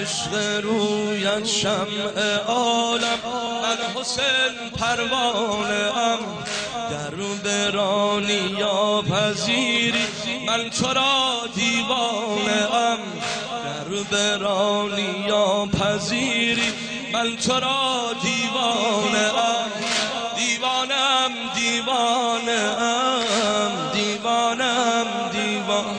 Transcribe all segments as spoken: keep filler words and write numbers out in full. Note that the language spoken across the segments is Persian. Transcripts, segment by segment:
عشق رویت شمع عالم، من حسین پروانه ام. گر برانی یا پذیری من تو را دیوانه ام. گر برانی یا پذیری من تو را دیوانه ام. دیوانه ام دیوانه ام دیوانه ام دیوانه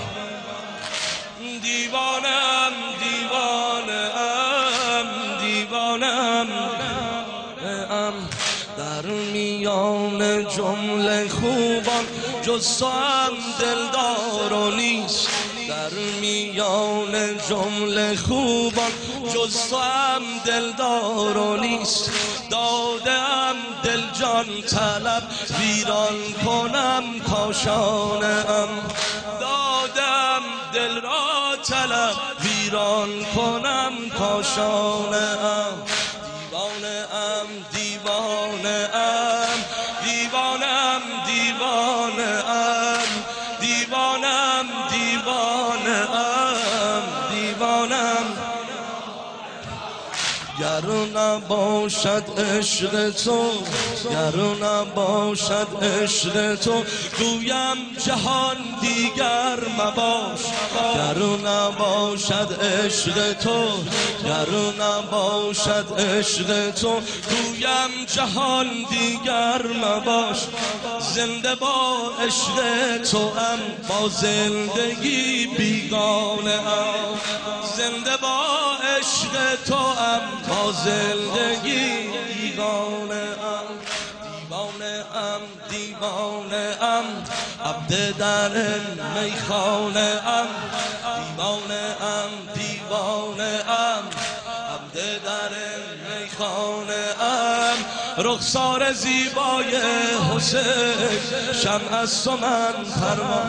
دیوانه ام دیوانه ام دیوانه ام. در میان جمله خوبان جز تو هم دلدار و نیست. در میان جمله خوبان جز تو هم دلدار و نیست. دادم دل جان طلب ویران کنم کاشانه ام. دادم دل را طلب ویران کنم کاشانه ام. دیوانه ام دیوانه ام دیوانه ام دیوانه ام دیوانه ام دیوانه ام دیوانه ام. گر نباشد عشق تو گر نباشد عشق تو گویم جهان دیگر مباش. گر نباشد عشق تو گر نباشد عشق تو گویم جهان دیگر مباش. زنده با عشق تو ام با زندگی بیگانه ام. زنده با عشق تو ام با زندگی بیگانه ام. دیوانه ام دیوانه ام عبد در میخانه ام. دیوانه ام دیوانه ام عبد در میخانه ام. رخسار زیبای حسین شمع است و من پروانه.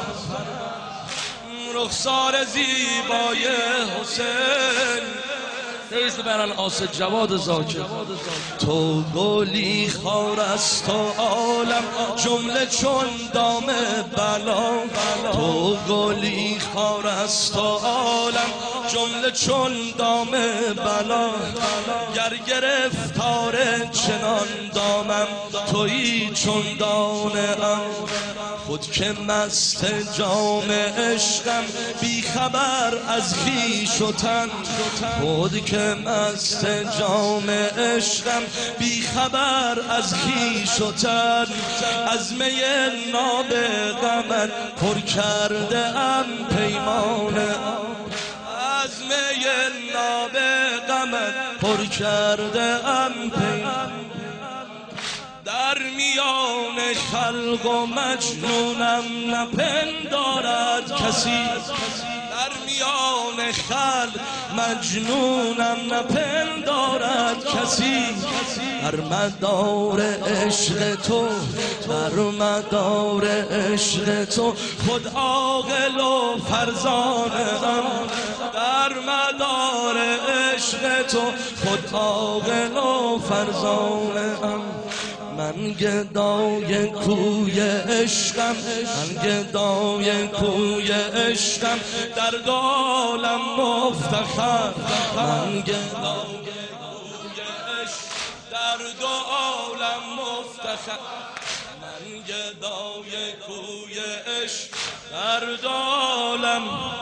رخسار زیبای حسین فیض برن آسد جواد زاکر. تو گلی خار است و عالم جمله چون دام بلا. تو گلی خار است و عالم جمله چون دام بلا. گر گرفتار چنان دامم تویی چون دانه ام. خود که مست جام عشقم بی خبر از خویش و تن. خود که مست جام عشقم بی خبر از خویش و تن. از می نابغمت پر کرده ام پیمانه. از می نابغمت پر کرده ام پیمانه. در میان خلق و مجنونم نپندارد کسی. در میان خلق مجنونم نپندارد کسی. در مدار عشق تو در مدار عشق تو خود عاقل و فرزانه ام. در مدار عشق تو خود عاقل و فرزانه ام. من گدای کوی عشقم من گدای کوی عشقم در دو عالم مفتخر. من گدای کوی عشق در دو عالم مفتخر. من گدای کوی عشق در دو عالم.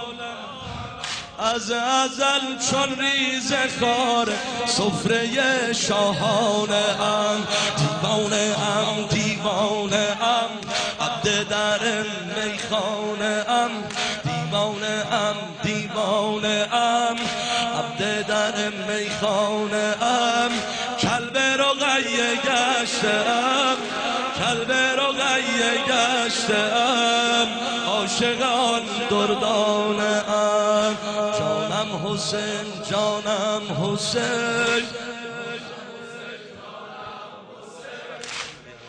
از ازل چون ریز خار سفره شاهانه ام. دیوانه ام دیوانه ام عبد در میخانه ام. دیوانه ام دیوانه ام عبد در میخانه ام. کلب رقیه گشتم کلب رقیه گشتم. عاشقان دردانه ام. جانم حسین جانم حسین